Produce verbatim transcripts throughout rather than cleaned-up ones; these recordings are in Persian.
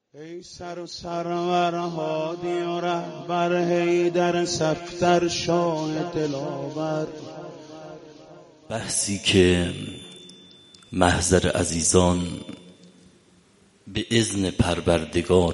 ای سر و سرور هادی و رهبر حیدر صفدر شاه دلاور. بحثی که محضر عزیزان به اذن پروردگار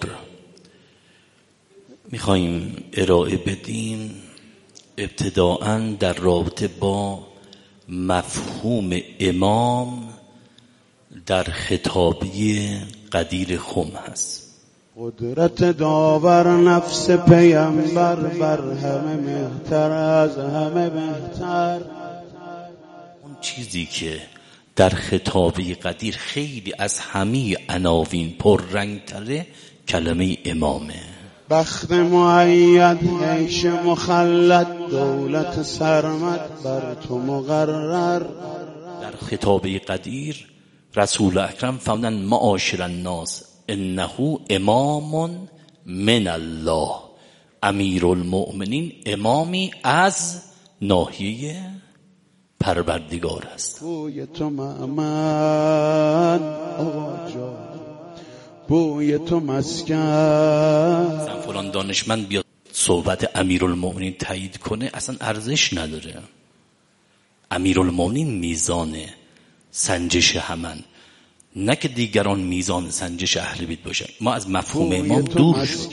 میخواییم ارائه بدیم، ابتداءً در رابطه با مفهوم امام در خطابی قدیر خم هست. قدرت داور نفس پیامبر بر همه مهتر از همه بهتر. اون چیزی که در خطابی قدیر خیلی از همه عناوین پررنگ‌تره کلمه امامه. بخت مؤید عیش مخلد دولت سرمد بر تو مقرر. در خطابه قدیر رسول اکرم فرمودن معاشر الناس انه امام من الله، امیر المؤمنین امامی از ناحیه پروردگار است. بوی تو مأمن آقا جان، بوی تو مسکن. اصلا فلان دانشمند بیاد صحبت امیرالمؤمنین تایید کنه اصلا ارزش نداره. امیرالمؤمنین میزان سنجش همن، نه که دیگران میزان سنجش اهل بیت باشن. ما از مفهوم امام دور شد.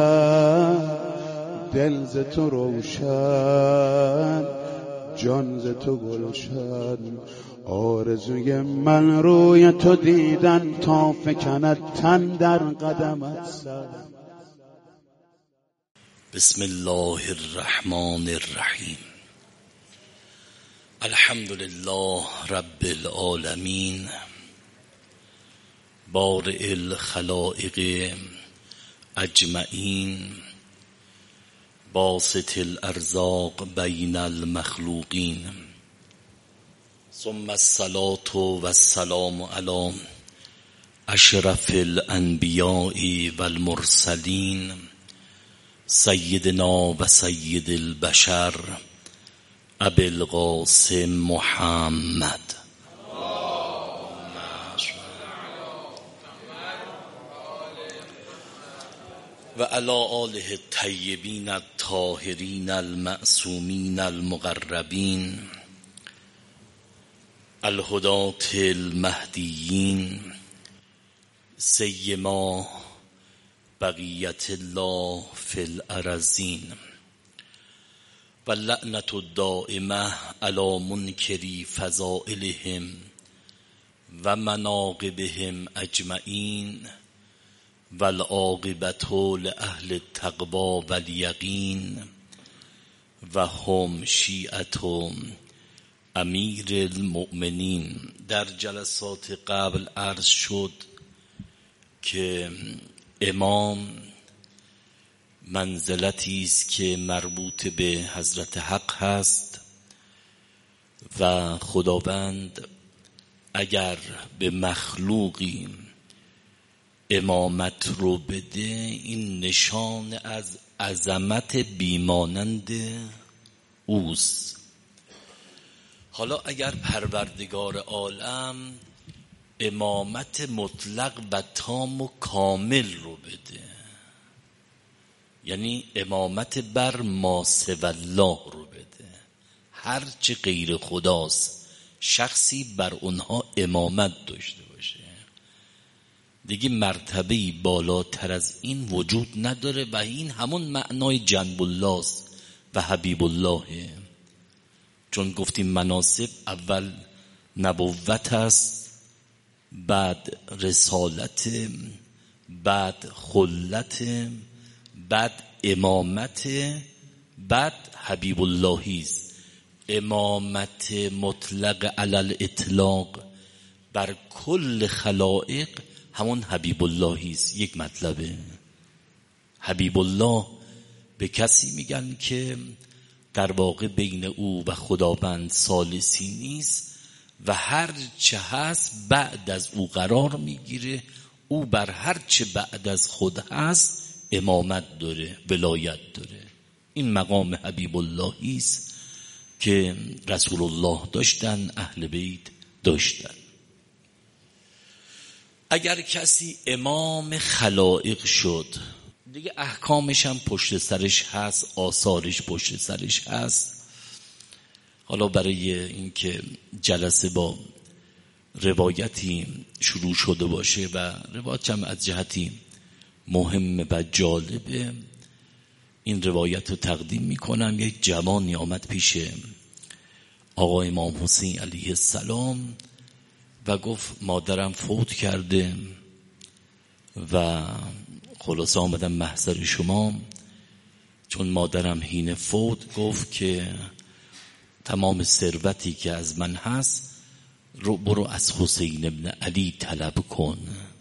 دل ز تو روشن، جان ز تو گلشن. آرزوی من روی تو دیدن تا فکند تن در قدمت سر. بسم الله الرحمن الرحیم. الحمد لله رب العالمین، بارئ الخلائق اجمعین، باسط الارزاق بین المخلوقین، ثم الصلاة والسلام علی اشرف الانبیاء والمرسلین، سیدنا و سید البشر ابی القاسم محمد و علی آله الطیبین الطاهرین المعصومین المقربین الهداة المهدیین، سیما بقیت الله فی الارضین، و لعنت الدائمه علی منکری فضائلهم و مناقبهم اجمعین، والعاقبة لأهل التقوى والیقین، و هم شیعة امیر المؤمنین. در جلسات قبل عرض شد که امام منزلتی است که مربوط به حضرت حق هست و خداوند اگر به مخلوقی امامت رو بده این نشان از عظمت بیمانند اوست. حالا اگر پروردگار عالم امامت مطلق و تام و کامل رو بده، یعنی امامت بر ما سوی الله رو بده، هر چه غیر خداست شخصی بر اونها امامت داشته باشه، دیگه مرتبه‌ای بالاتر از این وجود نداره و این همون معنای جنب الله است و حبیب الله. چون گفتیم مناسب اول نبوت است، بعد رسالت، بعد خلت، بعد امامت، بعد حبیب اللهی است. امامت مطلق علی الاطلاق بر کل خلائق همون حبیب اللهی است. یک مطلبه. حبیب الله به کسی میگن که در واقع بین او و خداوند ثالثی نیست و هر چه هست بعد از او قرار میگیره. او بر هر چه بعد از خود هست امامت داره، ولایت داره. این مقام حبیب اللهی است که رسول الله داشتن، اهل بیت داشتن. اگر کسی امام خلائق شد دیگه احکامش هم پشت سرش هست، آثارش پشت سرش هست. حالا برای اینکه جلسه با روایتی شروع شده باشه و روایت هم از جهتی مهم و جالبه، این روایت رو تقدیم میکنم. یک جوانی آمد پیش آقا امام حسین علیه السلام و گفت مادرم فوت کرده و خلاصه آمدم محضر شما، چون مادرم هین فوت گفت که تمام ثروتی که از من هست رو برو از حسین ابن علی طلب کن.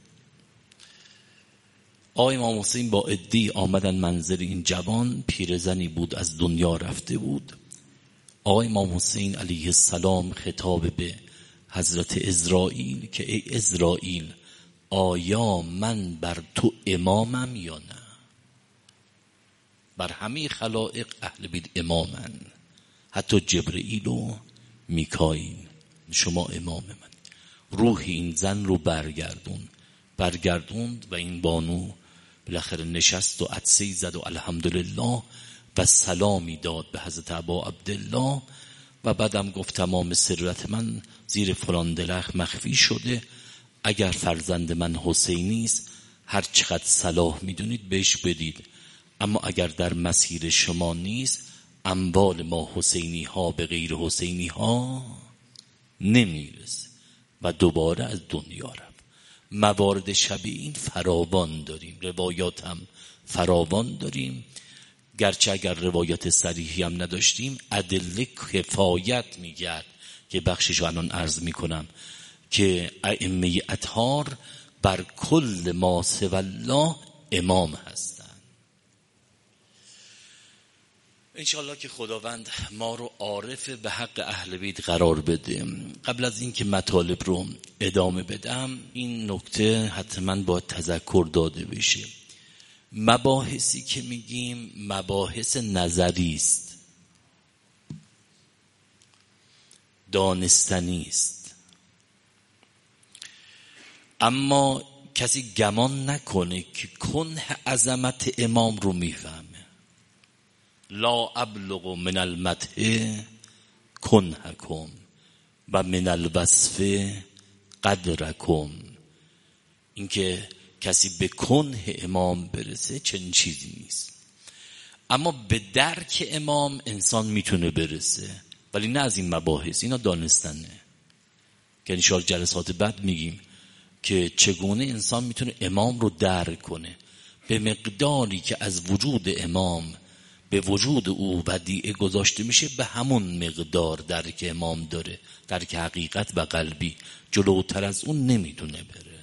آقای امام حسین با عده‌ای آمدن منزل این جوان. پیرزنی بود از دنیا رفته بود. آقای امام حسین علیه السلام خطاب به حضرت عزرائیل که ای عزرائیل، آیا من بر تو امامم یا نه؟ بر همه خلائق اهل بیت امامن، حتی جبرئیل و میکائیل، شما امام من. روح این زن رو برگردون. برگردوند و این بانو بالاخره نشست و عطسه‌ای زد و الحمدلله و سلامی داد به حضرت ابا عبدالله و بعدم گفت تمام ثروت من زیر فلان درخت مخفی شده، اگر فرزند من حسینی است هر چقدر صلاح میدونید بهش بدید، اما اگر در مسیر شما نیست اموال ما حسینی ها به غیر حسینی ها نمیرسه. و دوباره از دنیا رفت. موارد شبیه این فراوان داریم، روایات هم فراوان داریم. گرچه اگر روایت صریحی هم نداشتیم ادله کفایت میگرد که بخشش الان عرض میکنم که ائمه اطهار بر کل ما سوی الله امام هستند. انشاءالله که خداوند ما رو عارف به حق اهل بیت قرار بده. قبل از این که مطالب رو ادامه بدم این نکته حتما باید تذکر داده بشه. مباحثی که میگیم مباحث نظری است، دانستنی است، اما کسی گمان نکنه که کنه عظمت امام رو میفهمه. لا ابلغ من المدح کنهکم و من الوصف قدرکم. اینکه کسی به کنه امام برسه چنین چیزی نیست، اما به درک امام انسان میتونه برسه، ولی نه از این مباحث. اینا دانستنه که انشاءالله جلسات بعد میگیم که چگونه انسان میتونه امام رو درک کنه. به مقداری که از وجود امام به وجود او ودیعه گذاشته میشه به همون مقدار درک امام داره، درک حقیقت و قلبی. جلوتر از اون نمیتونه بره.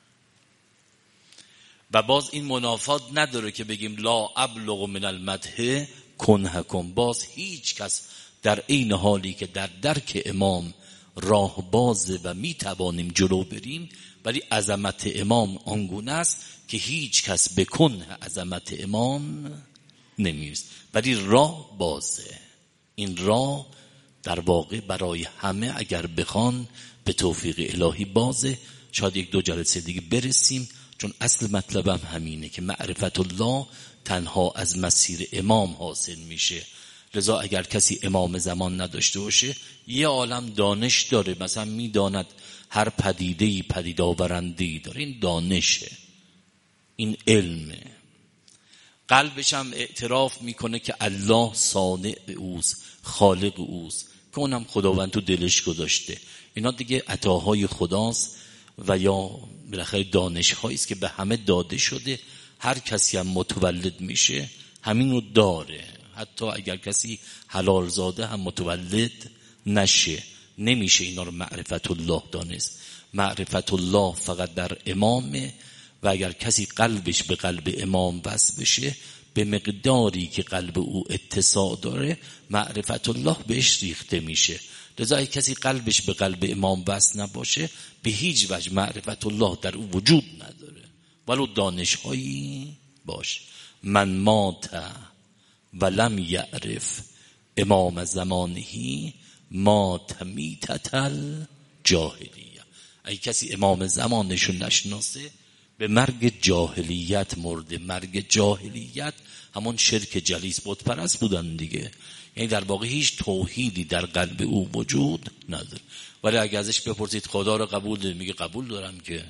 و باز این منافات نداره که بگیم لا ابلغ من المدح کنهکم. باز هیچ کس در عین حالی که در درک امام راه بازه و میتوانیم جلو بریم، ولی عظمت امام آنگونه است که هیچ کس به کنه عظمت امام نمیرسه، ولی راه بازه. این راه در واقع برای همه اگر بخوان به توفیق الهی بازه. شاید یک دو جلسه دیگه برسیم، چون اصل مطلبم همینه که معرفت الله تنها از مسیر امام حاصل میشه. لذا اگر کسی امام زمان نداشته باشه یه عالم دانش داره، مثلا میداند هر پدیده‌ای پدید آورنده‌ای داره، این دانشه، این علمه. قلبش هم اعتراف میکنه که الله صانع اوست، خالق اوست، که اونم خداوند تو دلش گذاشته. اینا دیگه عطاهای خداست و یا بالاخره دانش‌هایی است که به همه داده شده. هر کسی هم متولد میشه همین رو داره، حتی اگر کسی حلال زاده هم متولد نشه نمیشه اینا رو معرفت الله دانست. معرفت الله فقط در امامه و اگر کسی قلبش به قلب امام وصل بشه به مقداری که قلب او اتساع داره معرفت الله بهش ریخته میشه. لذا اگه کسی قلبش به قلب امام وصل نباشه به هیچ وجه معرفت الله در او وجود نداره، ولو دانش هایی باشه. من مات ولم یعرف امام زمانهی مات میتت الجاهلیه. اگه کسی امام زمانشون نشناسه به مرگ جاهلیت مرده. مرگ جاهلیت همون شرک جلیس، بت پرست بودن دیگه. یعنی در واقع هیچ توحیدی در قلب او وجود نداره. ولی اگه ازش بپرسید خدا رو قبول داری؟ میگه قبول دارم. که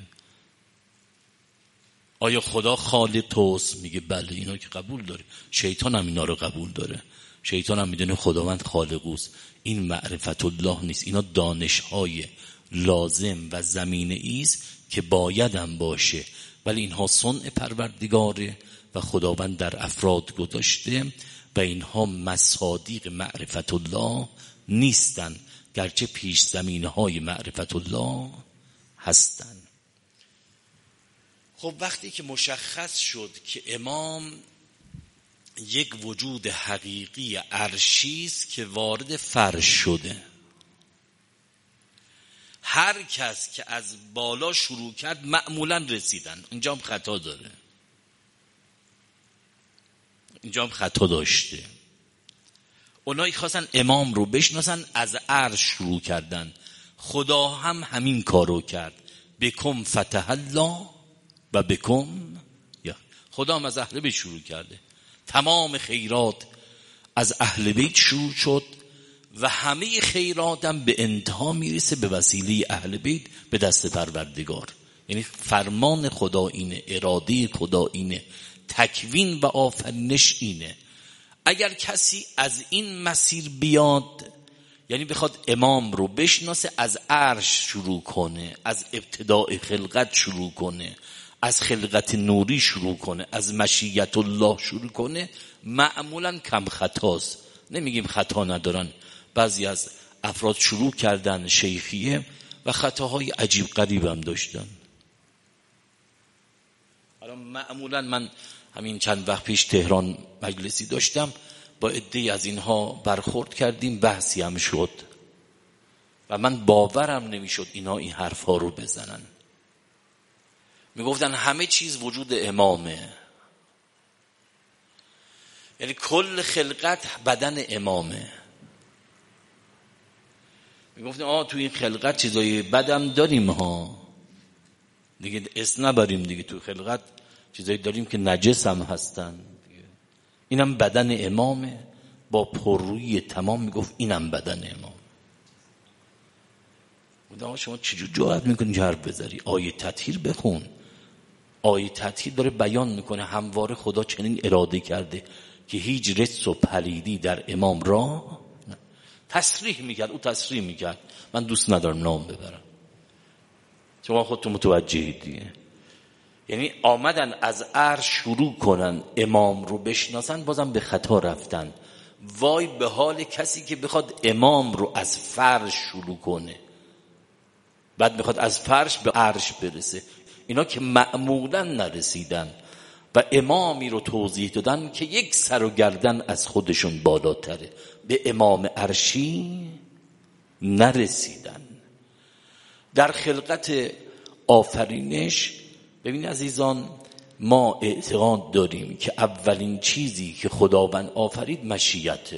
آیا خدا خالق توست؟ میگه بله. اینا که قبول داره. شیطان هم اینا رو قبول داره. شیطان هم میدونه خداوند خالق اوست. این معرفت الله نیست. اینا دانش‌های لازم و زمینه‌ای است که باید هم باشه، ولی اینها صنع پروردگاره و خداوند در افراد گذاشته و اینها مصادیق معرفت الله نیستن، گرچه پیش زمینه‌های معرفت الله هستن. خب وقتی که مشخص شد که امام یک وجود حقیقی عرشی است که وارد فرش شده، هر کس که از بالا شروع کرد معمولا رسیدن. اینجا هم خطا داره، اینجا هم خطا داشته. اونایی خواستن امام رو بشناسن از عرش شروع کردن. خدا هم همین کارو کرد. بکم فتح الله و بکم، یا خدا هم از اهل بیت شروع کرده. تمام خیرات از اهل بیت شروع شد و همه خیرات هم به انتها میرسه به وسیله اهل بیت به دست پروردگار. یعنی فرمان خدا اینه، اراده خدا اینه، تکوین و آفرینش اینه. اگر کسی از این مسیر بیاد، یعنی بخواد امام رو بشناسه، از عرش شروع کنه، از ابتداء خلقت شروع کنه، از خلقت نوری شروع کنه، از مشیت الله شروع کنه، معمولا کم خطاست. نمیگیم خطا ندارن، بعضی از افراد شروع کردن شیخیه و خطاهای عجیب غریب هم داشتن. حالا معمولا من همین چند وقت پیش تهران مجلسی داشتم، با عده‌ای از اینها برخورد کردیم، بحثی هم شد و من باورم نمیشد اینا این حرفا رو بزنن. میگفتن همه چیز وجود امامه، یعنی کل خلقت بدن امامه. میگفتن آه تو این خلقت چیزای بدم داریم ها دیگه، اسم نبریم دیگه. تو خلقت چیزایی داریم که نجس هم هستن دیگه. اینم بدن امامه، با پررویی تمام میگفت اینم بدن امام. بودم شما چجور جرأت میکنی حرف بذاری؟ آیه تطهیر بخون. آیه تطهیر داره بیان میکنه همواره خدا چنین اراده کرده که هیچ رجس و پلیدی در امام را تصریح میکرد. او تصریح میکرد. من دوست ندارم نام ببرم، شما خودتون متوجهید دیگه. یعنی آمدن از عرش شروع کنن امام رو بشناسن، بازم به خطا رفتن. وای به حال کسی که بخواد امام رو از فرش شروع کنه، بعد بخواد از فرش به عرش برسه. اینا که معمولا نرسیدن و امامی رو توضیح دادن که یک سر و گردن از خودشون بالاتره، به امام عرشی نرسیدن. در خلقت آفرینش ببین عزیزان، ما اعتقاد داریم که اولین چیزی که خداوند آفرید مشیته.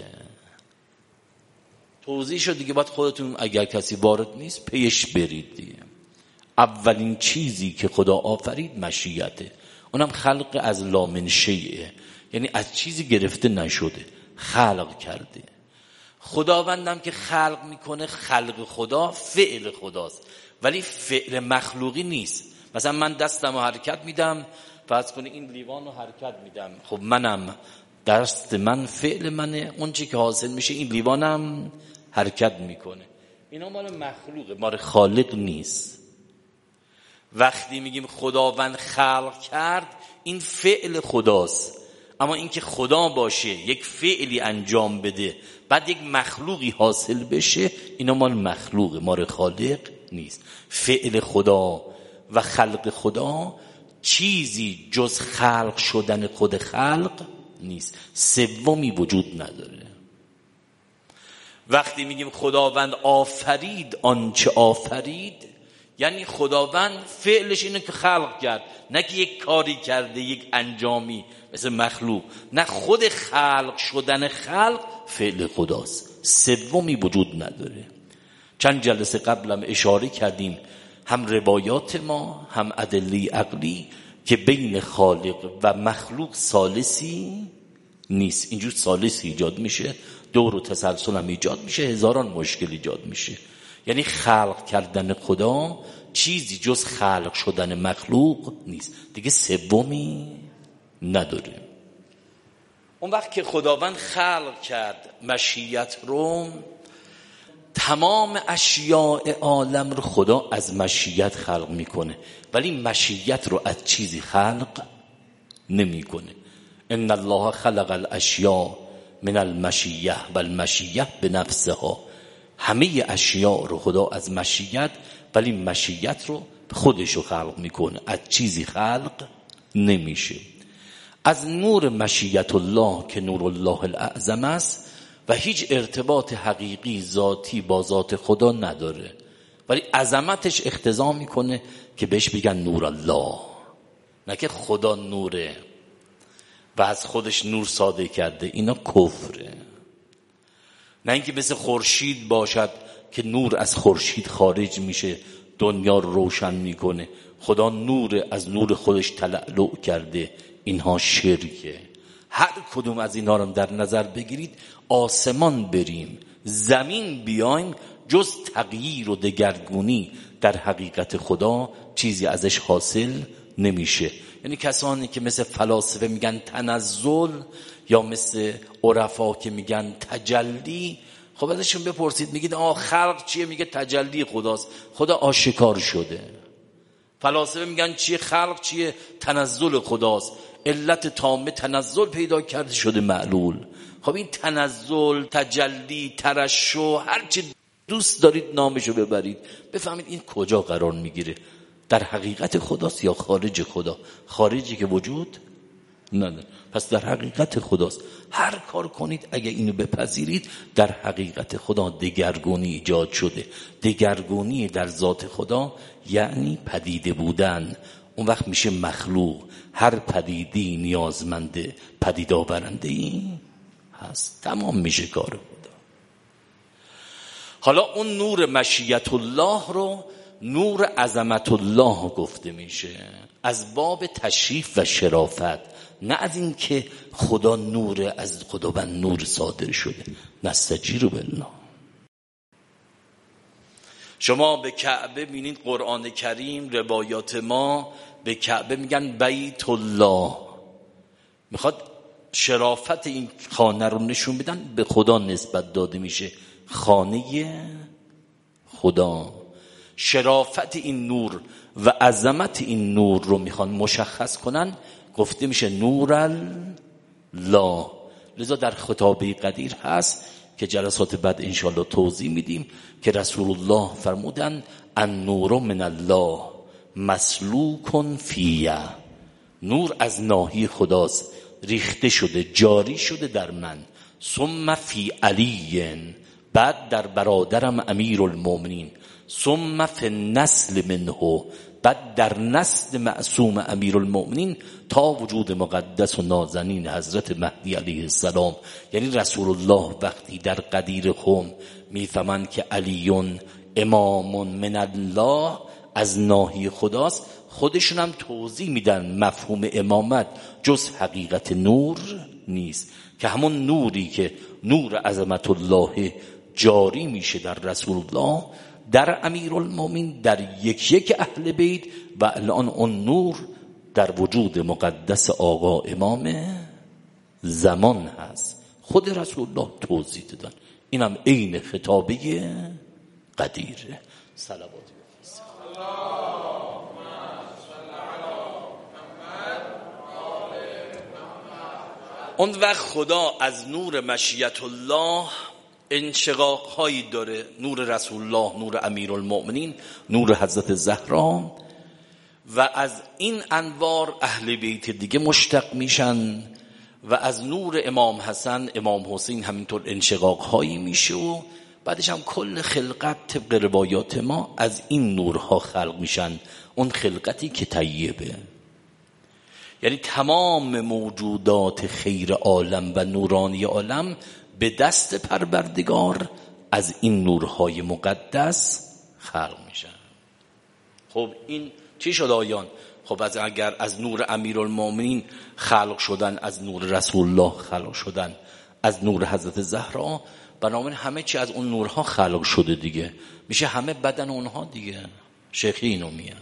توضیح شد دیگه، باید خودتون اگر کسی وارد نیست پیش برید دیگه. اولین چیزی که خدا آفرید مشیته، اونم خلق از لا من شیء، یعنی از چیزی گرفته نشده، خلق کرده. خداوندم که خلق میکنه، خلق خدا فعل خداست، ولی فعل مخلوقی نیست. مثلا من دستم رو حرکت میدم، فرض کنی این لیوان رو حرکت میدم، خب منم دست من فعل منه، اون چی که حاصل میشه این لیوانم حرکت میکنه. اینا مال مخلوقه، مال خالق نیست. وقتی میگیم خداوند خلق کرد، این فعل خداست. اما اینکه خدا باشه یک فعلی انجام بده بعد یک مخلوقی حاصل بشه، اینا مال مخلوقه، مال خالق نیست. فعل خدا و خلق خدا چیزی جز خلق شدن خود خلق نیست، سومی وجود نداره. وقتی میگیم خداوند آفرید آنچه آفرید، یعنی خداوند فعلش اینه که خلق کرد، نه که یک کاری کرده، یک انجامی مثل مخلوق. نه، خود خلق شدن خلق فعل خداست، سومی وجود نداره. چند جلسه قبلم اشاره کردیم هم روایات ما هم ادله عقلی که بین خالق و مخلوق ثالثی نیست. اینجور ثالثی ایجاد میشه، دور و تسلسل هم ایجاد میشه، هزاران مشکل ایجاد میشه. یعنی خلق کردن خدا چیزی جز خلق شدن مخلوق نیست، دیگه سومی نداره. اون وقت که خداوند خلق کرد مشیت رو، تمام اشیاء عالم رو خدا از مشیت خلق میکنه، ولی مشیت رو از چیزی خلق نمیکنه. ان الله خلق الاشیاء من المشیه و المشیه بنفسها. همه اشیاء رو خدا از مشیت، ولی مشیت رو خودش رو خلق میکنه، از چیزی خلق نمیشه. از نور مشیت الله که نور الله الاعظم است و هیچ ارتباط حقیقی ذاتی با ذات خدا نداره، ولی عظمتش اقتضا میکنه که بهش بگن نور الله، نه که خدا نوره و از خودش نور صادر کرده. اینا کفره. نه اینکه مثل خورشید باشد که نور از خورشید خارج میشه دنیا رو روشن میکنه. خدا نور از نور خودش تلألؤ کرده. اینها شرکه. هر کدوم از اینها رو در نظر بگیرید، آسمان بریم زمین بیایم، جز تغییر و دگرگونی در حقیقت خدا چیزی ازش حاصل نمیشه. یعنی کسانی که مثل فلاسفه میگن تنزل، یا مثل عرفا که میگن تجلی، خب ازشون بپرسید میگید آه خلق چیه؟ میگه تجلی خداست، خدا آشکار شده. فلاسفه میگن چیه؟ خلق چیه؟ تنزل خداست، علت تامه تنزل پیدا کرده شده معلول. خب این تنزل، تجلی، ترشح، هر چی دوست دارید نامشو ببرید، بفهمید این کجا قرار میگیره، در حقیقت خداست یا خارج خدا؟ خارجی که وجود نداره، پس در حقیقت خداست. هر کار کنید اگه اینو بپذیرید، در حقیقت خدا دگرگونی ایجاد شده. دگرگونی در ذات خدا یعنی پدیده بودن. اون وقت میشه مخلوق. هر پدیدی نیازمند پدید آورنده ای هست، تمام میشه کار خدا. حالا اون نور مشیت الله رو نور عظمت الله گفته میشه، از باب تشریف و شرافت، نه از این که خدا نور، از خداوند نور صادر شده. نستجیر بالله. شما به کعبه بینید، قرآن کریم، روایات ما به کعبه میگن بیت الله. میخواد شرافت این خانه رو نشون بدن، به خدا نسبت داده میشه، خانه خدا. شرافت این نور و عظمت این نور رو میخوان مشخص کنن، گفته میشه نور الله. لذا در خطابه قدیر هست که جلسات بعد انشاءالله توضیح میدیم که رسول الله فرمودن النور من الله مسلوک فیه. نور از ناحیه خداست، ریخته شده، جاری شده در من. ثم فی علی، بعد در برادرم امیر المؤمنین. ثم فی النسل منه، بعد در نسل معصوم امیر المؤمنین تا وجود مقدس و نازنین حضرت مهدی علیه السلام. یعنی رسول الله وقتی در قدیر خم میفهمند که علیون امام من الله، از ناحیه خداست، خودشون هم توضیح میدن مفهوم امامت جز حقیقت نور نیست، که همون نوری که نور عظمت الله جاری میشه در رسول الله، در امیرالمومنین، در یک یک اهل بیت، و الان اون نور در وجود مقدس آقا امام زمان هست. خود رسول الله توضیح دادن. اینم عین خطابه قدیره. صلوات اون وقت خدا از نور مشیت الله انشقاق هایی داره. نور رسول الله، نور امیرالمؤمنین، نور حضرت زهرا، و از این انوار اهل بیت دیگه مشتق میشن، و از نور امام حسن، امام حسین همینطور انشقاق هایی میشه، و بعدش هم کل خلقت طبق روایات ما از این نورها خلق میشن. اون خلقتی که طیبه، یعنی تمام موجودات خیر عالم و نورانی عالم به دست پروردگار از این نورهای مقدس خلق میشن. خب این چی شد آیان؟ خب از اگر از نور امیرالمومنین خلق شدن، از نور رسول الله خلق شدن، از نور حضرت زهرا، بنابراین همه چی از اون نورها خلق شده دیگه، میشه همه بدن اونها دیگه. شیخی اینو میگه.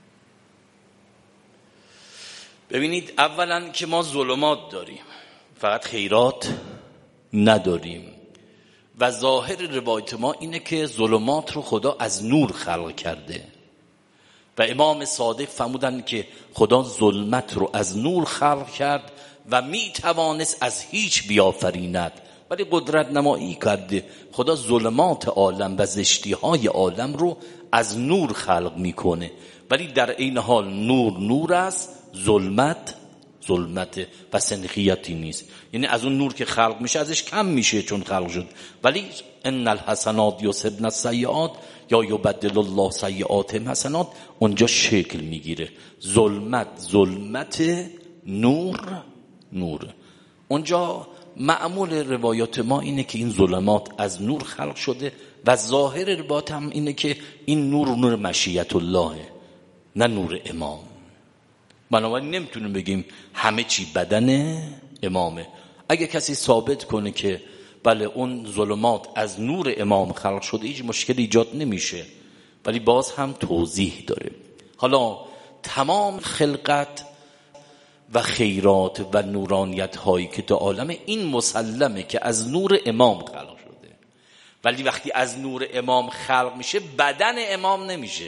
ببینید اولا که ما ظلمات داریم، فقط خیرات نداریم و ظاهر روایت ما اینه که ظلمات رو خدا از نور خلق کرده و امام صادق فرمودن که خدا ظلمت رو از نور خلق کرد و می توانست از هیچ بیافریند، ولی قدرت نمایی کرده. خدا ظلمات عالم و زشتی های عالم رو از نور خلق میکنه، ولی در این حال نور نور است، ظلمت ظلمت و سنخیتی نیست. یعنی از اون نور که خلق میشه ازش کم میشه چون خلق شد، ولی ان الحسنات یذهبن السیئات یا یبدل الله سیئاتهم حسنات، اونجا شکل میگیره. ظلمت ظلمت، نور نور. اونجا معمول روایات ما اینه که این ظلمات از نور خلق شده و ظاهر روایات هم اینه که این نور نور مشیت الله، نه نور امام. بنابراین نمیتونیم بگیم همه چی بدن امامه. اگه کسی ثابت کنه که بله اون ظلمات از نور امام خلق شده، هیچ مشکل ایجاد نمیشه، ولی باز هم توضیح داره. حالا تمام خلقت و خیرات و نورانیت هایی که تو عالم، این مسلمه که از نور امام خلق شده، ولی وقتی از نور امام خلق میشه بدن امام نمیشه،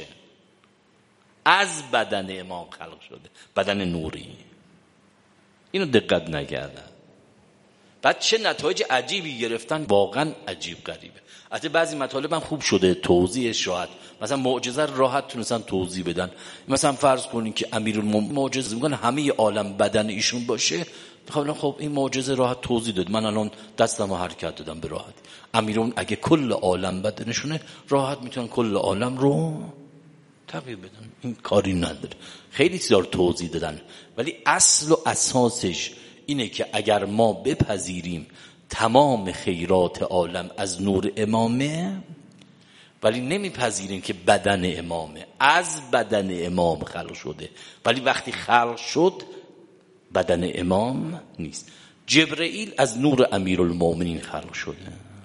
از بدن امام خلق شده، بدن نوری. اینو دقت نکردن، بعد چه نتایج عجیبی گرفتن، واقعا عجیب غریبه. البته بعضی مطالب هم خوب شده توضیحش راحت، مثلا معجزه راحت تونستن توضیح بدن. مثلا فرض کنین که امیرالمومنین معجزه میگن همه عالم بدن ایشون باشه، خب خب این معجزه راحت توضیح داد، من الان دستمو حرکت دادم به راحت. امیرالمومنین اگه کل عالم بدنشونه، راحت میتونن کل عالم رو تغییر بدن، این کاری نداره. خیلی چیزا رو توضیح دادن، ولی اصل و اساسش اینه که اگر ما بپذیریم تمام خیرات عالم از نور امامه، ولی نمیپذیریم که بدن امامه، از بدن امام خلق شده، ولی وقتی خلق شد بدن امام نیست. جبرئیل از نور امیرالمومنین خلق شده،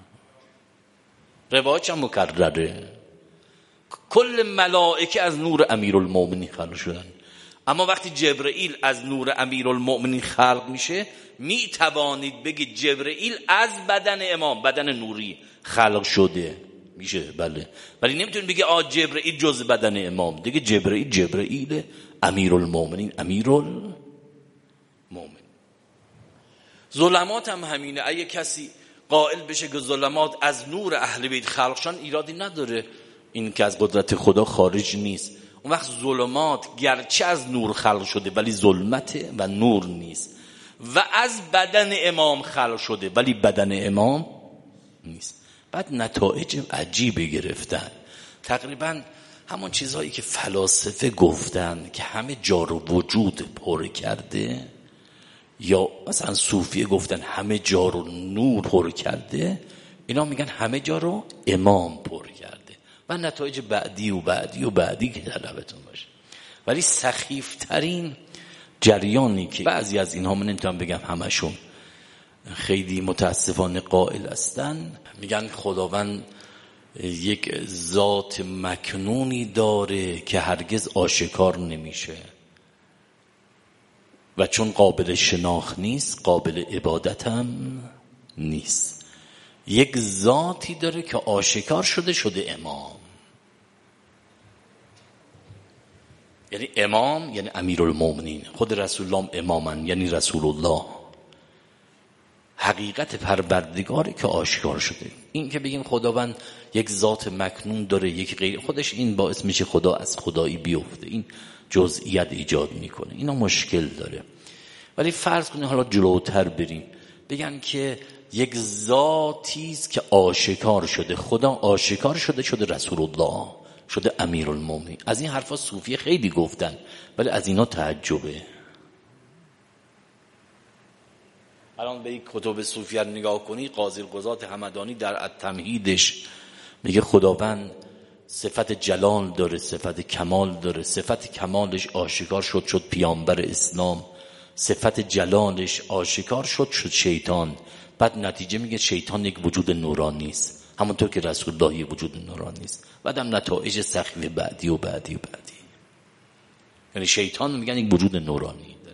روایت هم مکرره. کل ملائکه از نور امیرالمومنین خلق شدن، اما وقتی جبرئیل از نور امیرالمومنین خلق میشه، می توانید بگید جبرئیل از بدن امام، بدن نوری خلق شده میشه، بله، ولی نمیتونید بگید آ جبرئیل جز بدن امام. دیگه جبرئیل جبرئیل، امیرالمومنین امیرالمومنین. ظلمات هم همینه. اگه کسی قائل بشه که ظلمات از نور اهل بیت خلق شدن، ایرادی نداره، این که از قدرت خدا خارج نیست. اون وقت ظلمات گرچه از نور خلق شده ولی ظلمته و نور نیست، و از بدن امام خلق شده ولی بدن امام نیست. بعد نتایج عجیبی گرفتن، تقریبا همون چیزهایی که فلاسفه گفتن که همه جا رو وجود پر کرده، یا مثلا صوفیه گفتن همه جا رو نور پر کرده، اینا میگن همه جا رو امام پر کرده و نتایج بعدی و بعدی و بعدی که طلبتون باشه. ولی سخیفترین جریانی که بعضی از اینها، من نمیتونم بگم همشون، خیلی متاسفانه قائل هستن، میگن خداوند یک ذات مکنونی داره که هرگز آشکار نمیشه و چون قابل شناخت نیست قابل عبادت هم نیست. یک ذاتی داره که آشکار شده شده امام، یعنی امام یعنی امیرالمومنین، خود رسول الله امامن یعنی رسول الله، حقیقت پروردگاری که آشکار شده. این که بگیم خداوند یک ذات مکنون داره یک غیر، خودش این باعث میشه خدا از خدایی بیفته، این جزئیات ایجاد میکنه، اینا مشکل داره. ولی فرض کنید حالا جلوتر بریم، بگن که یک ذاتی است که آشکار شده، خدا آشکار شده شده رسول الله، شده امیرالمومنین. از این حرفا صوفیه خیلی گفتن، ولی از اینا تعجبه. الان به این کتب صوفیه نگاه کنی، قاضی القضات همدانی در التمهیدش میگه خداوند صفت جلال داره، صفت کمال داره. صفت کمالش آشکار شد شد پیامبر اسلام، صفت جلالش آشکار شد شد شیطان. بعد نتیجه میگه شیطان یک وجود نورانی است، همونطور که رسول الله یک وجود نورانی است. بعدم نتایج سخیف بعدی و بعدی و بعدی. یعنی شیطان میگن یک وجود نورانی داره.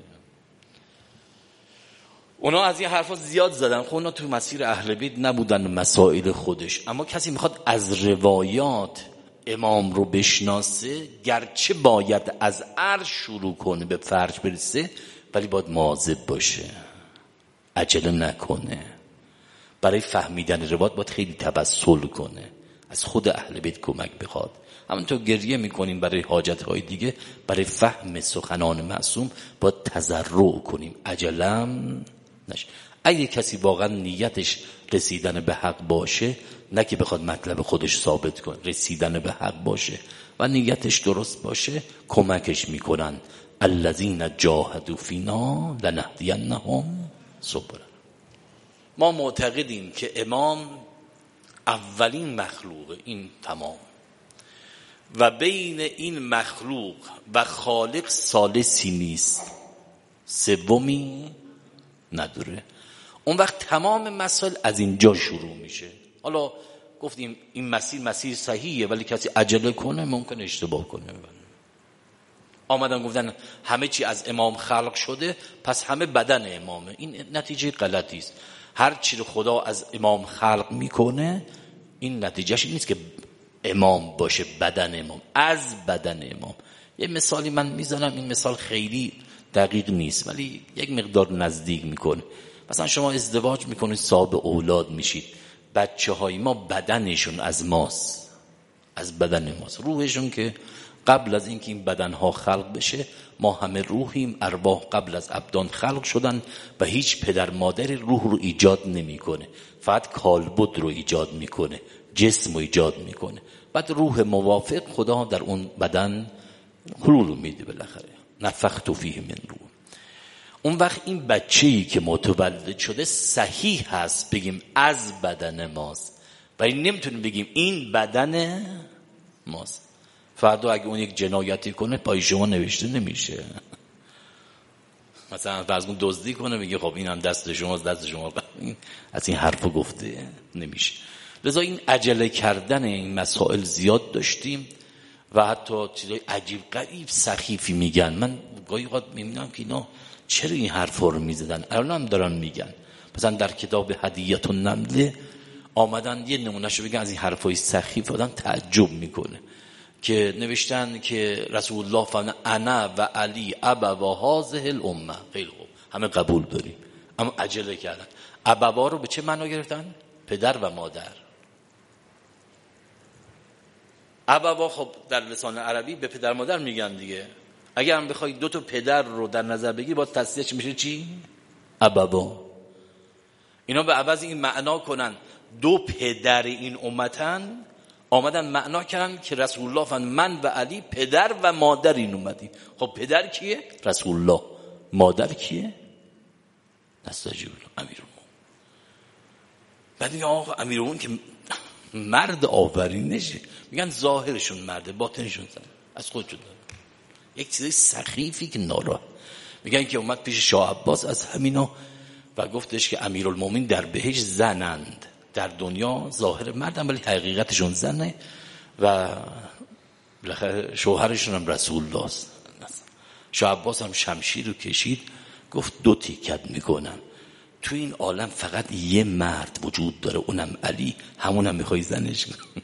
اونا از این حرفا زیاد زدن. خب اونا تو مسیر اهل بیت نبودن، مسائل خودش. اما کسی میخواد از روایات امام رو بشناسه، گرچه باید از عرش شروع کنه به فرج برسه، ولی باید مواظب باشه، عجله نکنه. برای فهمیدن روایات باید خیلی توسل کنه، از خود اهل بیت کمک بخواد. همونطور گریه میکنیم برای حاجتهای دیگه، برای فهم سخنان معصوم باید تضرع کنیم، عجلم نشه. اگه کسی واقعا نیتش رسیدن به حق باشه، نه که بخواد مطلب خودش ثابت کنه، رسیدن به حق باشه و نیتش درست باشه، کمکش میکنن. الذین جاهدوا فینا لنهدینهم سبلنا. ما معتقدیم که امام اولین مخلوق، این تمام، و بین این مخلوق و خالق ثالثی نیست، سومی نداره. اون وقت تمام مسائل از اینجا شروع میشه. حالا گفتیم این مسیر مسیر صحیحه، ولی کسی عجله کنه ممکن اشتباه کنه. آمدن گفتن همه چی از امام خلق شده، پس همه بدن امامه. این نتیجه غلطی است. هر چی رو خدا از امام خلق میکنه، این نتیجهش این نیست که امام باشه، بدن امام، از بدن امام. یه مثالی من میزنم، این مثال خیلی دقیق نیست ولی یک مقدار نزدیک میکنه. مثلا شما ازدواج میکنید، صاحب اولاد میشید، بچه های ما بدنشون از ماست، از بدن ماست. روحشون که قبل از اینکه این بدنها خلق بشه، ما همه روحیم، ارواح قبل از ابدان خلق شدن و هیچ پدر مادری روح رو ایجاد نمیکنه، فقط کالبد رو ایجاد میکنه، جسم رو ایجاد میکنه. بعد روح موافق خدا در اون بدن حلول میده، بالاخره نفخت فیه من روح. اون وقت این بچه‌ای که متولد شده صحیح هست بگیم از بدن ماست، ولی نمیتونیم بگیم این بدن ماست. فردا اگه اون یک جنایتی کنه، پای شما نوشته نمیشه. مثلا فرض کن دزدی کنه، میگه خب این هم دست شماست، دست شما. از این حرفا گفته نمیشه. لذا این عجله کردن این مسائل زیاد داشتیم و حتی چیزای عجیب غریب سخیفی میگن. من گاهی اوقات میبینم که اینا چرا این حرفا رو میزدن، الان هم دارن میگن. مثلا در کتاب هدیت النمله آمدن یه نمونهشو بگن از این حرفای سخیف، آدم تعجب میکنه که نوشتن که رسول الله فرمود انا و علی ابوا هذه الامه. خیلی خوب، همه قبول داریم، اما عجله کردن. ابوا رو به چه معنا گرفتن؟ پدر و مادر. ابوا خب در لسان عربی به پدر مادر میگن دیگه. اگر هم بخوای دو تا پدر رو در نظر بگیری، باید تصحیحش میشه چی؟ ابوا. اینا به عوض این معنا کنن دو پدر این امتن، آمدن معنا کردن که رسول الله فرمود من و علی پدر و مادر این اومدیم. خب پدر کیه؟ رسول الله. مادر کیه؟ نستجیب امیرالمومنین. بعد میگن آقا امیرالمومنین که مرد آفرینشه، میگن ظاهرشون مرده، باطنشون زن، از خودشون داره. یک چیزی سخیفی که نارا. میگن که اومد پیش شاه عباس از همینا و گفتش که امیرالمومنین در بهشت زنند، در دنیا ظاهر مردن ولی حقیقتشون زنه و شوهرشون هم رسول الله است. شاه عباس هم شمشیر رو کشید، گفت دو تیکت میکنم. تو این عالم فقط یه مرد وجود داره، اونم علی، همونم میخوای زنش کنی.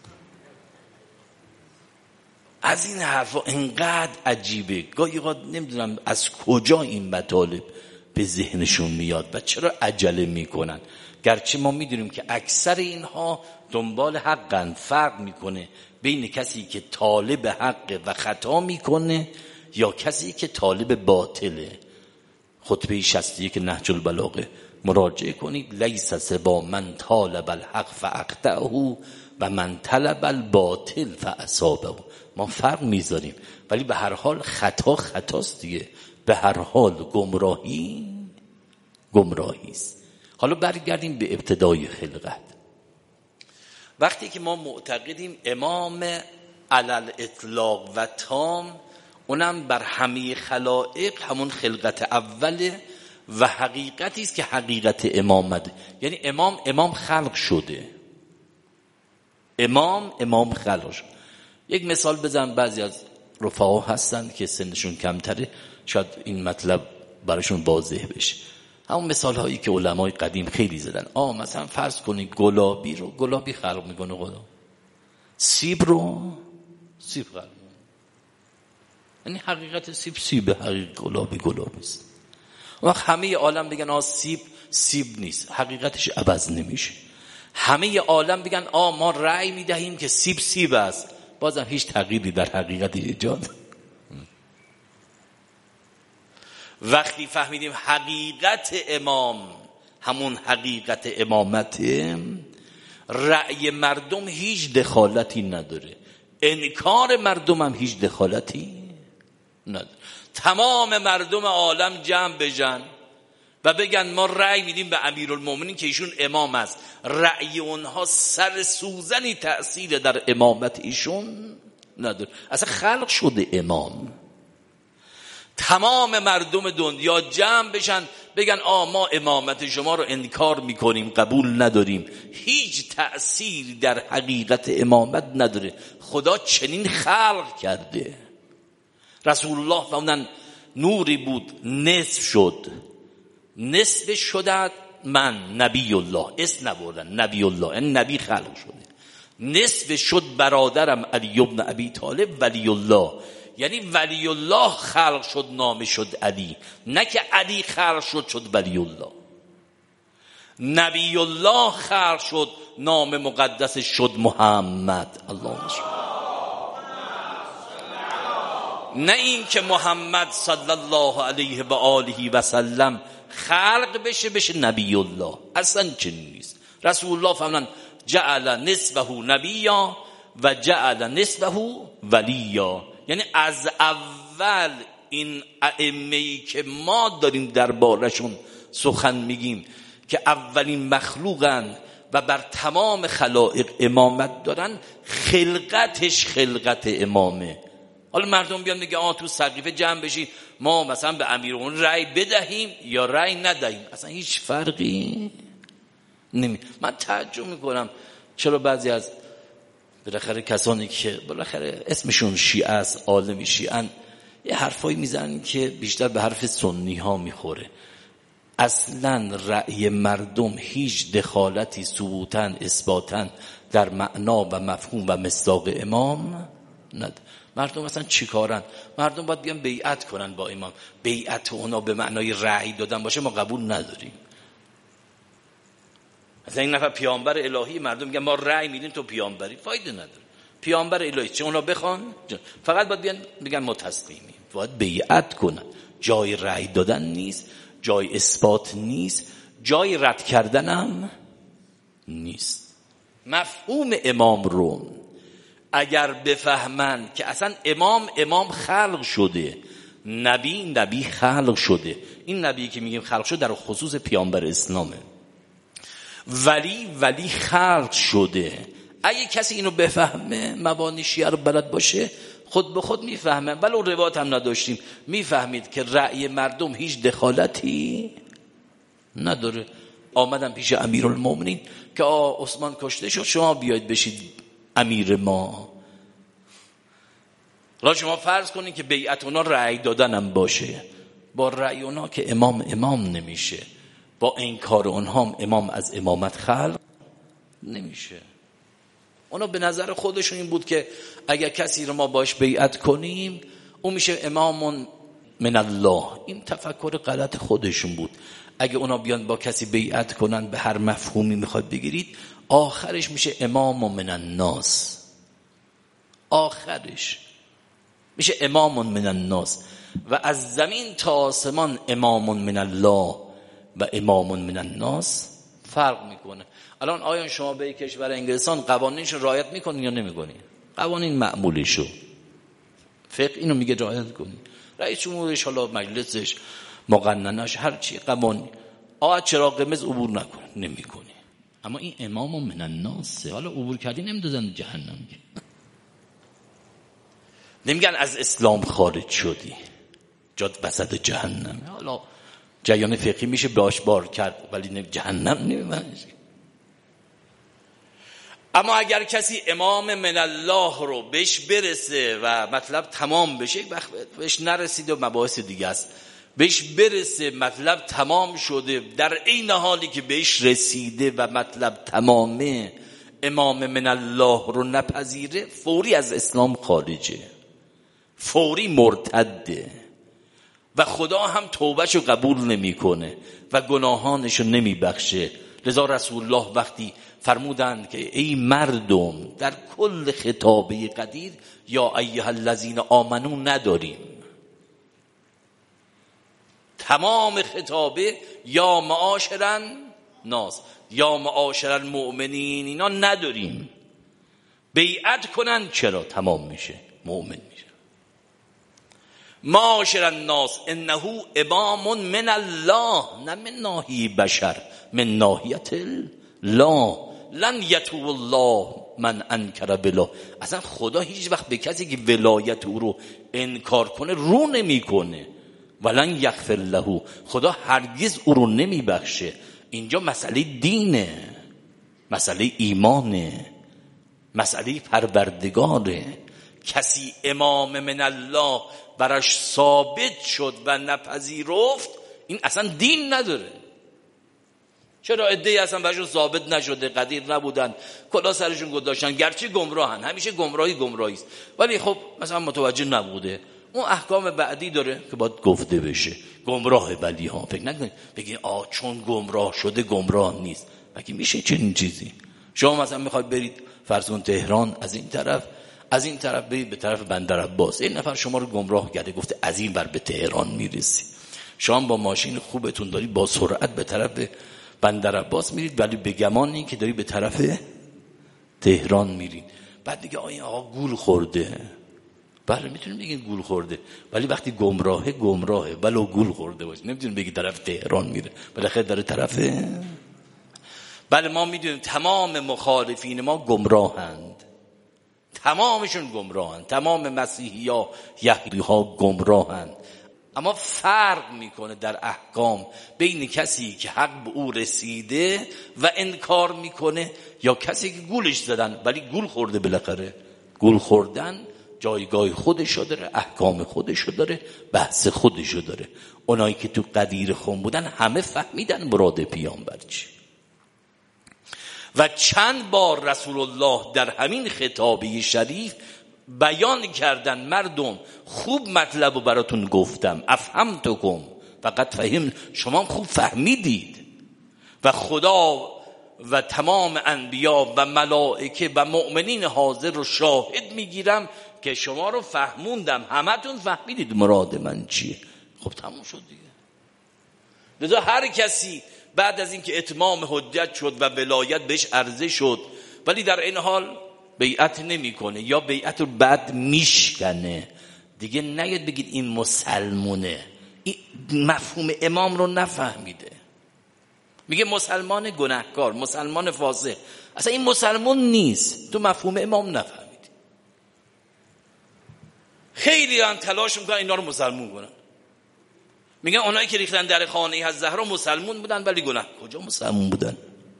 از این حرفا انقدر عجیبه، گاهی اوقات نمیدونم از کجا این مطالب به ذهنشون میاد و چرا عجله میکنن. گرچه ما میدونیم که اکثر اینها دنبال حقن. فرق میکنه بین کسی که طالب حق و خطا میکنه یا کسی که طالب باطله. خطبه شصت و یک نهج البلاغه مراجعه کنید. لیس سبا من طالب الحق فاقطعه و من طلب الباطل فاصابه. ما فرق میذاریم، ولی به هر حال خطا خطاست دیگه، به هر حال گمراهی گمراهی است. حالا برگردیم به ابتدای خلقت. وقتی که ما معتقدیم امام علل اطلاق و تام، اونم بر همه خلائق همون خلقت اوله و حقیقتی است که حقیقت امامت، یعنی امام امام خلق شده، امام امام خلق شده. یک مثال بزنم، بعضی از رفقا هستن که سنشون کمتره شاید این مطلب براشون واضح بشه. همون مثال هایی که علمای قدیم خیلی زدن. آه مثلا فرض کنید گلابی رو گلابی خلق میکنه خدا، سیب رو سیب خلق میکنه، یعنی حقیقت سیب سیب، حقیقت گلابی گلابی است. وقت همه عالم بگن آه سیب سیب نیست، حقیقتش عوض نمیشه. همه عالم بگن آه ما رأی میدهیم که سیب سیب است، بازم هیچ تغییری در حقیقت ایجاد. وقتی فهمیدیم حقیقت امام همون حقیقت امامته، رأی مردم هیچ دخالتی نداره، انکار مردم هم هیچ دخالتی نداره. تمام مردم عالم جمع بشن و بگن ما رأی میدیم به امیرالمومنین که ایشون امام است، رأی اونها سر سوزنی تأثیر در امامت ایشون نداره، اصلا خلق شده امام. تمام مردم دنیا جمع بشن بگن آ ما امامت شما رو انکار میکنیم، قبول نداریم، هیچ تأثیری در حقیقت امامت نداره، خدا چنین خلق کرده. رسول الله فرمودن نوری بود نصف شد، نصف شدد من نبی الله، اسم نبردن نبی الله، این نبی خلق شده. نصف شد برادرم علی ابن ابی طالب ولی الله، یعنی ولی الله خلق شد نام شد علی، نه که علی خلق شد شد ولی الله. نبی الله خلق شد نام مقدس شد محمد. اللهم صل. نه این که محمد صلی الله علیه و آله و سلم خلق بشه بشه نبی الله، اصلا چنین نیست. رسول الله فرمودن جعل نصفه نبیا و جعل نصفه ولیا، یعنی از اول این ائمه‌ای که ما داریم دربارشون سخن میگیم که اولین مخلوقن و بر تمام خلائق امامت دارن، خلقتش خلقت امامه. حالا مردم بیان میگه آه تو سقیفه جمع بشی ما مثلا به امیرالمومنین رأی بدهیم یا رأی ندهیم، اصلا هیچ فرقی نمی. من تعجب میکنم چرا بعضی از بالاخره کسانی که بالاخره اسمشون شیعه است، عالم شیعه، یه حرفایی میزنن که بیشتر به حرف سنی ها میخوره. اصلا رأی مردم هیچ دخالتی ثبوتاً اثباتاً در معنا و مفهوم و مصداق امام نداره. مردم اصلا چی کارن؟ مردم باید بیان بیعت کنن با امام، بیعت اونا به معنای رأی دادن باشه ما قبول نداریم. مثلا این نفر پیامبر الهی، مردم میگن ما رأی میدیم تو پیامبری، فایده نداره. پیامبر الهی چه اونا بخوان، فقط باید بیان بگن ما تسلیمیم. باید بیعت کنن، جای رأی دادن نیست، جای اثبات نیست، جای رد کردن هم نیست. مفهوم امام رو اگر بفهمن که اصلا امام امام خلق شده، نبی نبی خلق شده، این نبی که میگیم خلق شده در خصوص پیامبر اسلامه، ولی ولی خلق شده. اگه کسی اینو بفهمه، مبانی شیعه رو بلد باشه، خود به خود میفهمه. ولو روایت هم نداشتیم میفهمید که رأی مردم هیچ دخالتی نداره. آمدن پیش امیرالمومنین که آه عثمان کشته شد، شما بیاید بشید امیر ما. را شما فرض کنید که بیعت اونا رأی دادنم باشه، با رأی اونا که امام امام نمیشه، با انکار اونها هم امام از امامت خلق نمیشه. اونا به نظر خودشون این بود که اگر کسی رو ما باش بیعت کنیم اون میشه امام من الله. این تفکر غلط خودشون بود. اگه اونا بیان با کسی بیعت کنن به هر مفهومی میخواد بگیرید، آخرش میشه امام من الناس، آخرش میشه امام من الناس. و از زمین تا آسمان امام من الله و امام من الناس فرق میکنه. الان آیا شما به کشور انگلستان قوانینش رو رعایت میکنین یا نمیکنین؟ قوانین معمولشو فقه اینو میگه رعایت کنین. رئیس جمهورش، حالا مجلسش، مقننش، هر چی قوانین، آقا چراغ قرمز عبور نکنه، نمیکنه. اما این امام من الناس، حالا عبور کردی نمیدازن جهنم که. نمیگن از اسلام خارج شدی جاد وسط جهنم، حالا جریان فقهی میشه باش بار کرد ولی جهنم نمیبرنش. اما اگر کسی امام من الله رو بهش برسه و مطلب تمام بشه، بهش نرسیده و مباحث دیگه است، بهش برسه مطلب تمام شده، در عین حالی که بهش رسیده و مطلب تمامه، امام من الله رو نپذیره، فوری از اسلام خارجه، فوری مرتده و خدا هم توبهشو قبول نمیکنه و گناهانشو نمیبخشه. لذا رسول الله وقتی فرمودند که ای مردم، در کل خطابه قدیر یا ایها الذین آمنو نداریم، تمام خطابه یا معاشر الناس یا معاشر المؤمنین اینا نداریم. بیعت کنن چرا تمام میشه، مؤمن میشه. معاشر الناس انه امام من الله، نه من ناحیه بشر، من ناحیت الله. لن یتوب الله من انکر بلا، اصلا خدا هیچ وقت به کسی که ولایت او رو انکار کنه رو نمیکنه. ولن یغفر له، خدا هرگز او رو نمیبخشه. اینجا مسئله دینه، مسئله ایمانه، مسئله پروردگاره. کسی امام من الله براش ثابت شد و نپذیرفت، این اصلا دین نداره. چرا عده‌ای اصلا براشون ثابت نشده، قدیر نبودن، کلا سرشون گذاشتن، گرچه گمراهن، همیشه گمراهی گمراهی است، ولی خب مثلا متوجه نبوده. اون احکام بعدی داره که باید گفته بشه. گمراه ولی ها فکر نکنید بگید آ چون گمراه شده گمراه نیست. مگه میشه چنین چیزی؟ شما مثلا میخواید برید فرض کن تهران، از این طرف از این طرف برید به طرف بندر عباس، این نفر شما رو گمراه کرده، گفته از این ور به تهران میرسی. شما با ماشین خوبتون دارید با سرعت به طرف بندر عباس میرید، ولی به گمانی که دارید به طرف تهران میرید. بعد دیگه آیا آقا گول خورده. بله میتونیم بگیم گول خورده، ولی وقتی گمراهه گمراهه ولو گول خورده باشه، نمیتونیم بگی طرف تهران میره، بالاخره داره طرفه. بله ما میدونیم تمام مخالفین ما گمراهند، تمامشون گمراهند، تمام مسیحی ها یهودی ها گمراهند. اما فرق میکنه در احکام بین کسی که حق به او رسیده و انکار میکنه یا کسی که گولش زدن ولی گول خورده. بالاخره گول خوردن جایگاه خودشو داره، احکام خودشو داره، بحث خودشو داره. اونایی که تو قدیر خم بودن همه فهمیدن مراد پیامبر چی. و چند بار رسول الله در همین خطابه شریف بیان کردن مردم خوب مطلب رو براتون گفتم، افهمتکم فقط فهم، شما خوب فهمیدید و خدا و تمام انبیا و ملائکه و مؤمنین حاضر رو شاهد میگیرم که شما رو فهموندم، همتون فهمیدید مراد من چیه. خب تموم شد دیگه. لذا هر کسی بعد از اینکه اتمام حجت شد و ولایت بهش عرضه شد ولی در این حال بیعت نمیکنه یا بیعت رو بعد میشکنه، دیگه نگید بگید این مسلمونه، این مفهوم امام رو نفهمیده. میگه مسلمان گناهکار، مسلمان فاسق، اصلا این مسلمان نیست، تو مفهوم امام نفهمیدی. خیلی هم تلاش میکنن اینا رو مسلمون کنن، میگن اونایی که ریختن در خانه از زهرا مسلمون بودن ولی گناه. کجا مسلمون بودن؟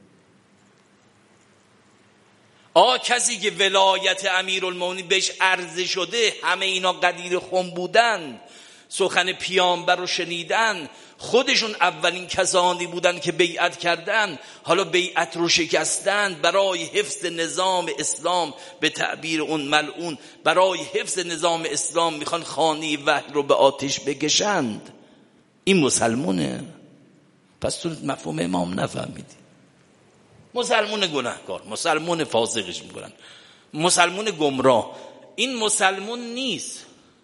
آقا کسی که ولایت امیرالمومنین بهش عرضه شده، همه اینا قدیر خم بودن، سخن پیامبر رو شنیدن، خودشون اولین کسانی بودن که بیعت کردن، حالا بیعت رو شکستن برای حفظ نظام اسلام، به تعبیر اون ملعون برای حفظ نظام اسلام میخوان خانه وحی رو به آتش بکشند. این مسلمونه؟ پس تو مفهوم امام نفهمیدی. مسلمون گناهکار، مسلمون فاسقش میکنن، مسلمون گمراه. این مسلمون نیست،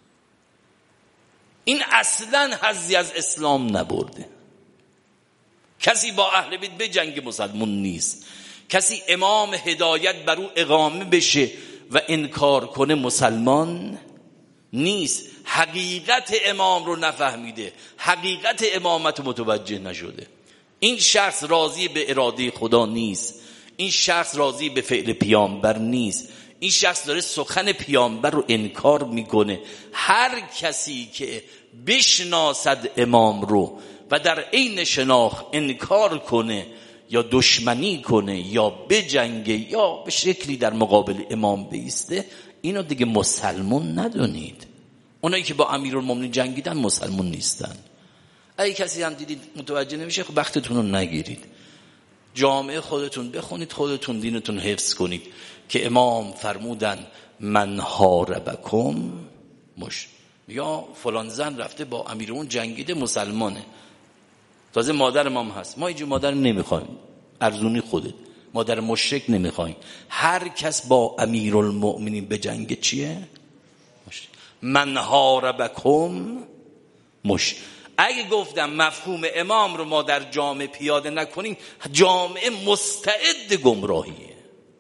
این اصلا حظی از اسلام نبرده. کسی با اهل بیت به جنگ مسلمون نیست. کسی امام هدایت بر او اقامه بشه و انکار کنه مسلمان نیست. حقیقت امام رو نفهمیده، حقیقت امامت متوجه نشده. این شخص راضی به اراده خدا نیست، این شخص راضی به فعل پیامبر نیست، این شخص داره سخن پیامبر رو انکار میکنه. هر کسی که بشناسد امام رو و در عین شناخت انکار کنه یا دشمنی کنه یا بجنگه یا به شکلی در مقابل امام بیسته، اینو دیگه مسلمون ندونید. اونایی که با امیرالمومنین جنگیدن مسلمون نیستن. اگه کسی هم دیدید متوجه نمیشه، خب وقتتون رو نگیرید، جامعه خودتون بخونید، خودتون دینتون حفظ کنید که امام فرمودن من حاربکم مش، یا فلان زن رفته با امیرون جنگیده مسلمانه، تازه مادر امام هست، ما اینجا مادر نمیخوایم، ارزونی خودت، مادر مشرک نمیخوایم. هر کس با امیرالمؤمنین به جنگ چیه؟ مش. من حاربکم مش. اگه گفتم مفهوم امام رو ما در جامعه پیاده نکنیم، جامعه مستعد گمراهیه.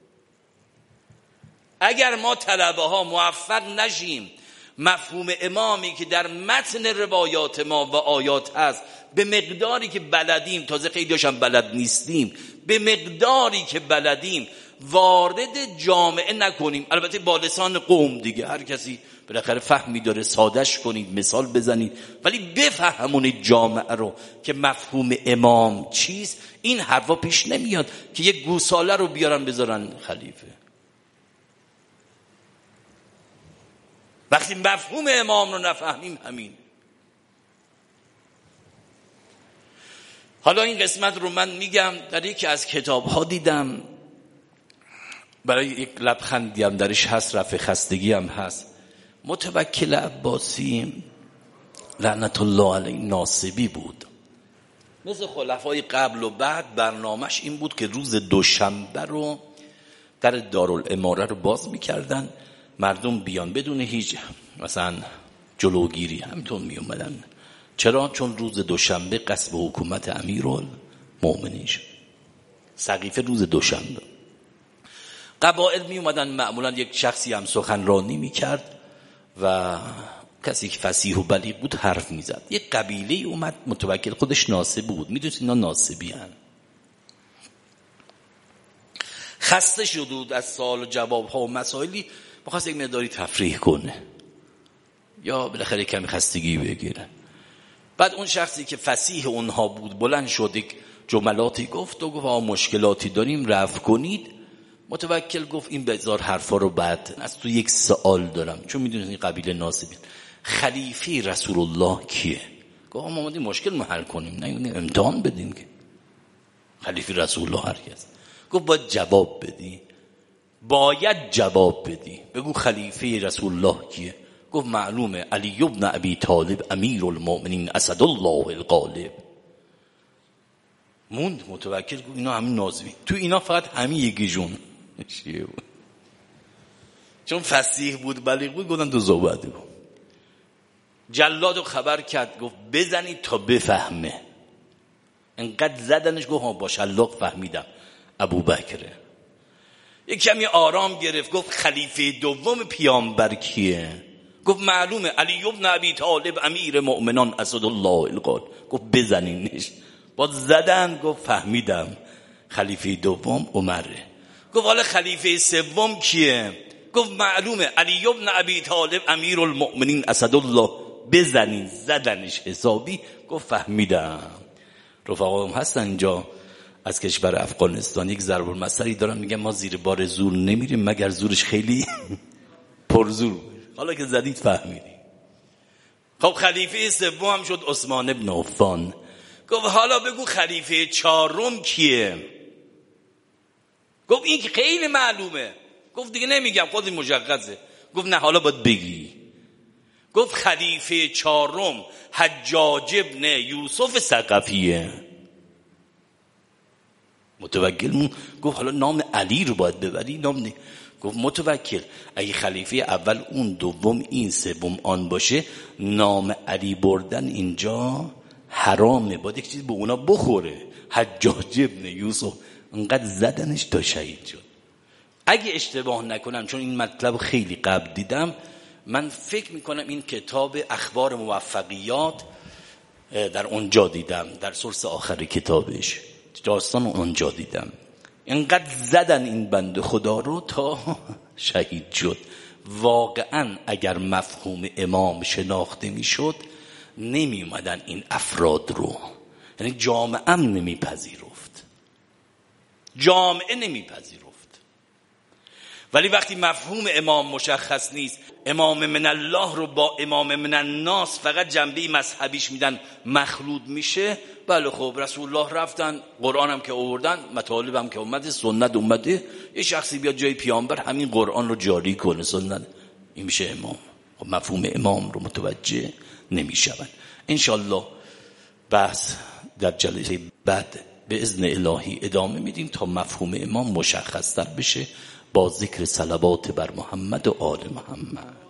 اگر ما طلبه ها موفق نشیم مفهوم امامی که در متن روایات ما و آیات هست به مقداری که بلدیم، تازه خیلی هاشم بلد نیستیم، به مقداری که بلدیم وارد جامعه نکنیم، البته با لسان قوم دیگه، هر کسی بالاخره فهمی داره، سادش کنید، مثال بزنید، ولی بفهمونید جامعه رو که مفهوم امام چیست. این حرفا پیش نمیاد که یک گوساله رو بیارن بذارن خلیفه. وقتی مفهوم امام رو نفهمیم همین. حالا این قسمت رو من میگم، در یکی از کتاب ها دیدم، برای یک لبخندی هم درش هست، رفع خستگی هم هست. متوکل عباسی لعنت الله علیه ناصبی بود، مثل خلفای قبل و بعد برنامهش این بود که روز دوشنبه رو در دارالاماره رو باز میکردن، مردم بیان بدون هیچ مثلا جلوگیری همینطور می اومدن. چرا؟ چون روز دوشنبه غصب حکومت امیرالمؤمنین شد، سقیفه روز دوشنبه. قبایل می اومدن، معمولا یک شخصی هم سخنرانی می کرد و کسی که فصیح و بلیغ بود حرف می زد. یک قبیله اومد، متوکل خودش ناصبی بود، می دونست اینا ناصبی هن. خسته شده بود از سوال و جواب ها و مسائلی، بخواست یک مقداری تفریح کنه یا بالاخره کمی خستگی بگیره. بعد اون شخصی که فصیح اونها بود بلند شد، یک جملاتی گفت و گفت آه مشکلاتی داریم، رفع کنید. متوکل گفت این بذار حرفا رو بعد، از تو یک سوال دارم، چون میدونید این قبیله ناصبین، خلیفه رسول الله کیه؟ گفت ما اومدیم مشکل ما حل کنیم، نه امتحان بدیم که خلیفه رسول الله هر کس. گفت باید جواب بدی، باید جواب بدی، بگو خلیفه رسول الله کیه؟ گفت معلومه، علی ابن ابی طالب امیرالمؤمنین اسد الله الغالب. موند متوکل گفت اینا همین نازمی، تو اینا فقط همین یکیشون چیه بود، چون فصیح بود بلیغ بود، گفتن دو زوبده بود. جلادو خبر کرد، گفت بزنید تا بفهمه. انقدر زدنش، گفت ها با شلاق فهمیدم ابوبکره. یک کمی آرام گرفت، گفت خلیفه دوم پیامبر کیه؟ گفت معلومه، علی ابن ابی طالب امیر مؤمنان اسد الله الغالب. گفت بزنینش. باز زدن، گفت فهمیدم خلیفه دوم عمره. گفت حالا خلیفه سوم کیه؟ گفت معلومه، علی ابن ابی طالب امیر المؤمنین اسد الله. بزنین. زدنش حسابی، گفت فهمیدم. رفقا هم هستن اینجا از کشور افغانستان، یک ضرب المثلی دارن، میگن ما زیر بار زور نمیریم مگر زورش خیلی پرزور. حالا که زدید فهمیدید. خب خلیفه سوم هم شد عثمان ابن عفان. گفت حالا بگو خلیفه چهارم کیه؟ گفت این که خیلی معلومه. گفت دیگه نمیگم، خودی مشخصه. گفت نه حالا باید بگی. گفت خلیفه چهارم حجاج ابن یوسف ثقفیه. متوکل گفت حالا نام علی رو باید ببری، نام نه. گفت متوکل اگه خلیفه اول اون، دوم این، سوم آن باشه، نام علی بردن اینجا حرامه، باید یک چیز به اونا بخوره. حجاج ابن یوسف. انقدر زدنش تا شهید شد. اگه اشتباه نکنم، چون این مطلب خیلی قبل دیدم، من فکر میکنم این کتاب اخبار موفقیات در اونجا دیدم، در سورس آخر کتابش داستان اونجا دیدم. اینقدر زدن این بنده خدا رو تا شهید شد. واقعا اگر مفهوم امام شناخته میشد نمی اومدن این افراد رو، یعنی جامعه هم نمی پذیرفت، جامعه نمی پذیرفت. ولی وقتی مفهوم امام مشخص نیست، امام من الله رو با امام من الناس فقط جنبه مذهبیش میدن، مخلوط میشه. بله خب رسول الله رفتن، قرآن هم که آوردن، مطالب هم که اومده، سنت اومده، یه شخصی بیاد جای پیامبر همین قرآن رو جاری کنه، سنت، این میشه امام. خب مفهوم امام رو متوجه نمیشون. انشالله بحث در جلسه بعد به اذن الهی ادامه میدیم تا مفهوم امام مشخص تر بشه با ذکر صلوات بر محمد و آل محمد.